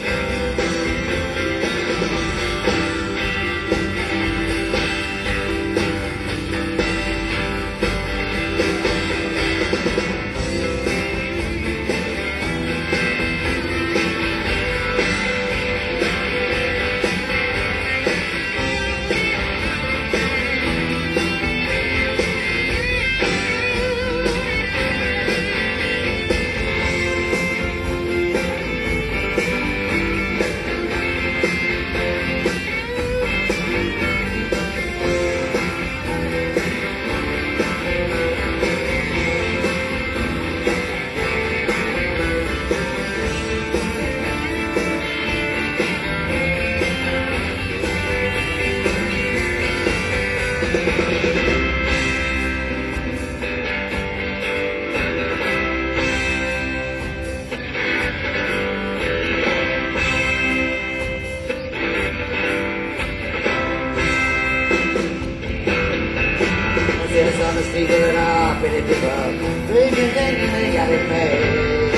Yes, on the street going off, pretty people, drinking, thinking they got it made.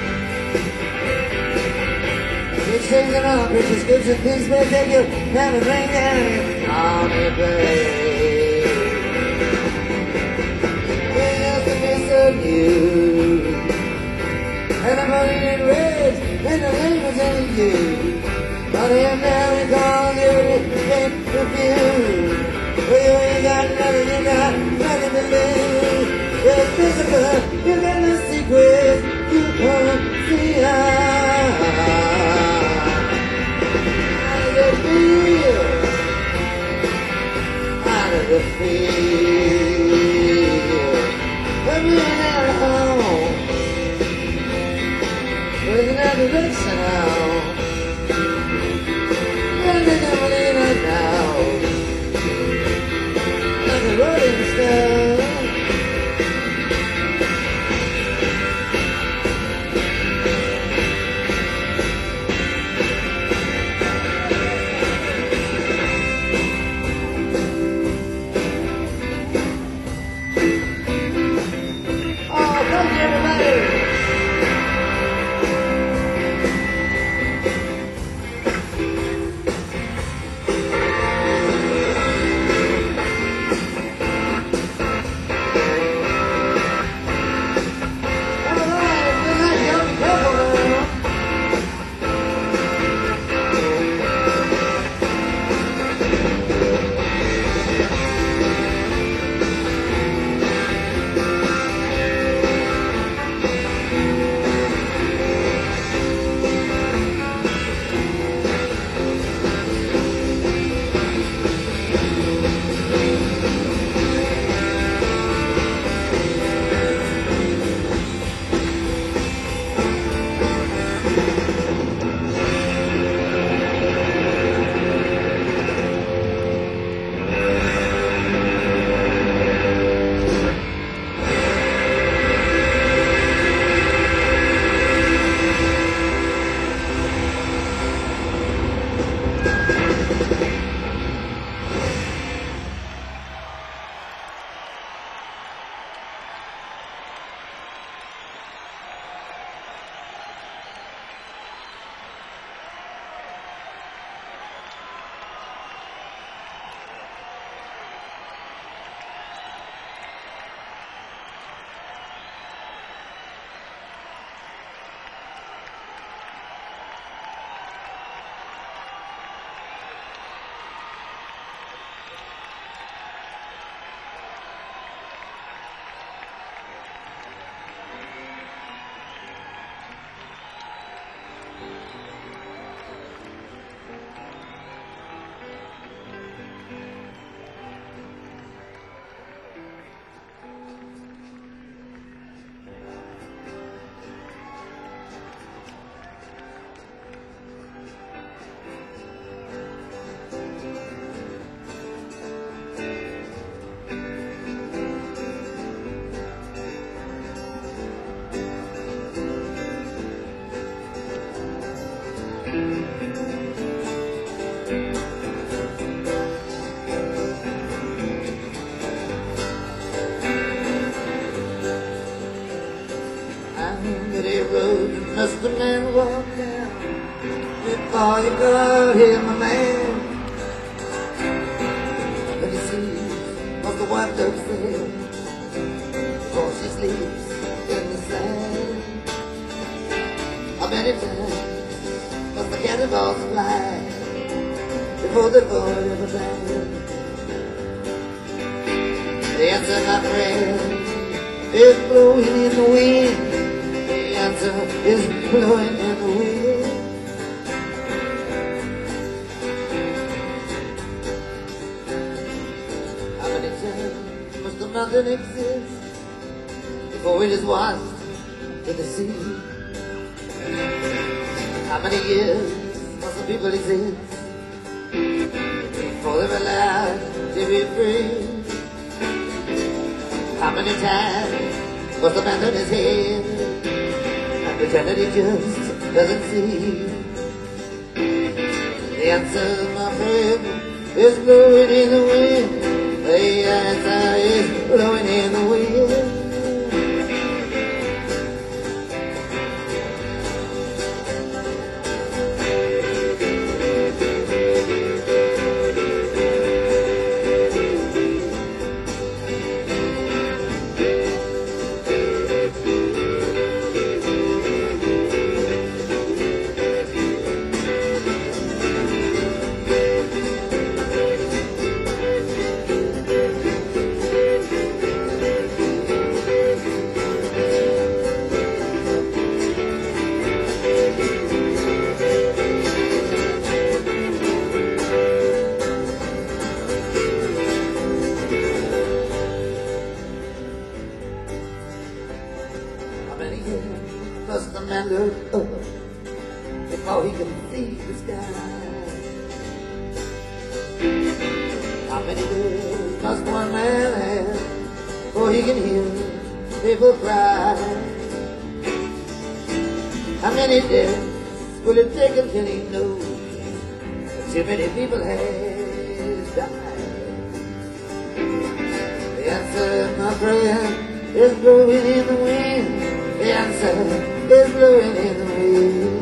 It's singing on prescription things may take you down and bring down on your grave. We used to be so new, and I'm running in red, and the language ain't you. But I am now and call you, can't refuse. Well, you ain't got nothing, you got nothing to lose. You're physical, you got no secrets, you can't see out. How does it feel? How does it feel? When you're at home, with no direction now, and they never leave us now. Rolling Stone. Oh, thank you, everybody. many roads must a man walk down before you got him a man? But he sees what the wife looks there before she sleeps in the sand. How many times must the cannonballs fly before the board ever bang? The answer, my friend, is blowing in the wind. The answer is blowing in the wind. How many times must the mountain exist before it is washed in the sea? How many years must the people exist before they're allowed to be free? How many times must a man turn his head and pretend that he just doesn't see? The answer, my friend, is blowing in the wind. The answer is blowing in the wind. Must the man look up before he can see the sky? How many days must one man have before he can hear people cry? How many days will it take until he knows that too many people have died? The answer, my friend, is blowing in the wind. The answer is blowing in the wind.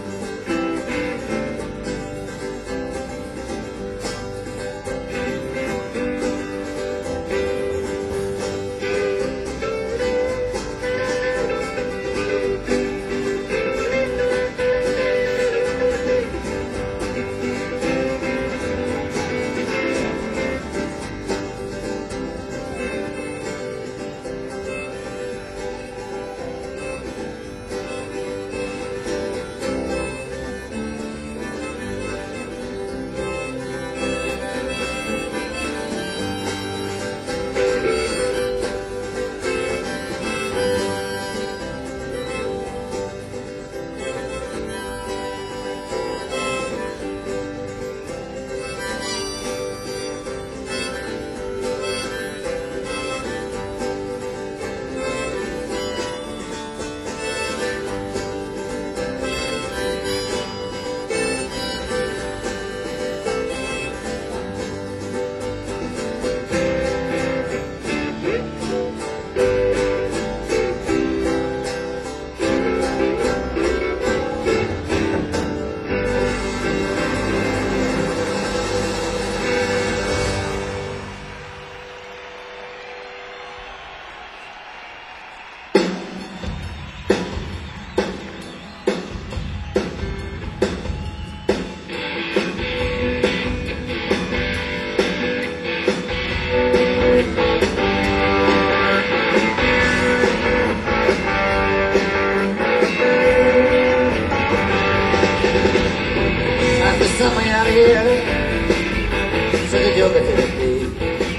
Somewhere out here, so the joker to the beat.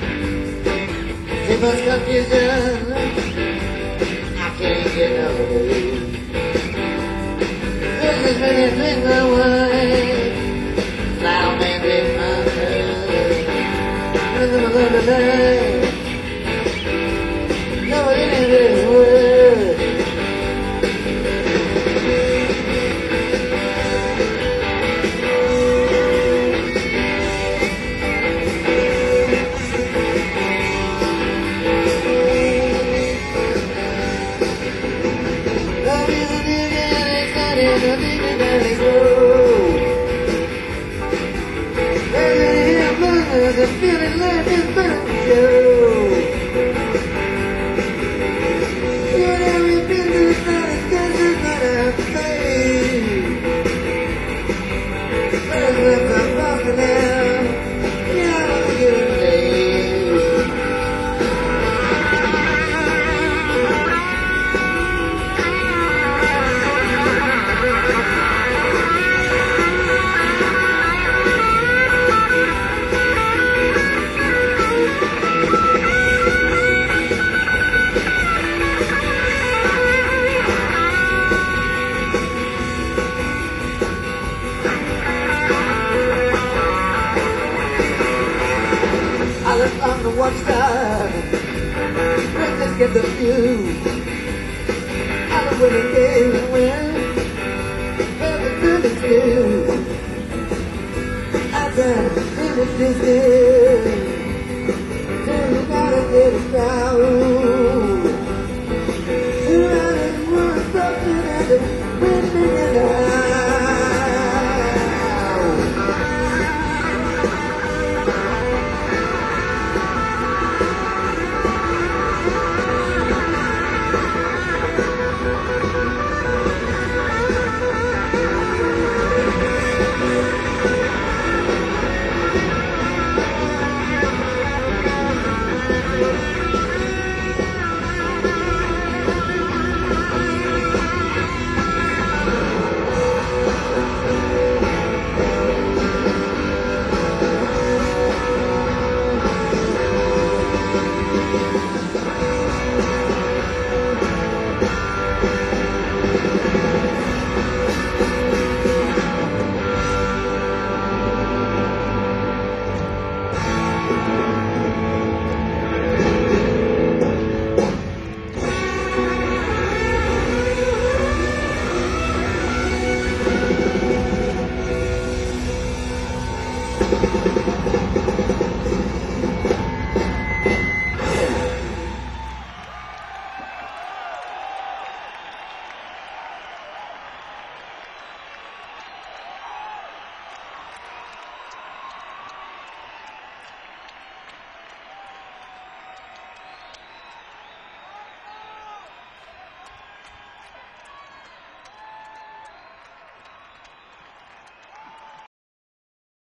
If it's confusion, I can't get no relief. This is many things I want. Now maybe my head. Nothing was on the day. Nobody in this world. and I think I gotta go. Better than mothers and feeling like this burning show. You know we've been through some discussions that I've made. But if I'm walking out, yeah, I'm getting late. I look on the watchside, let's just get the view. I don't really care when, but the good is good. I got finish this day.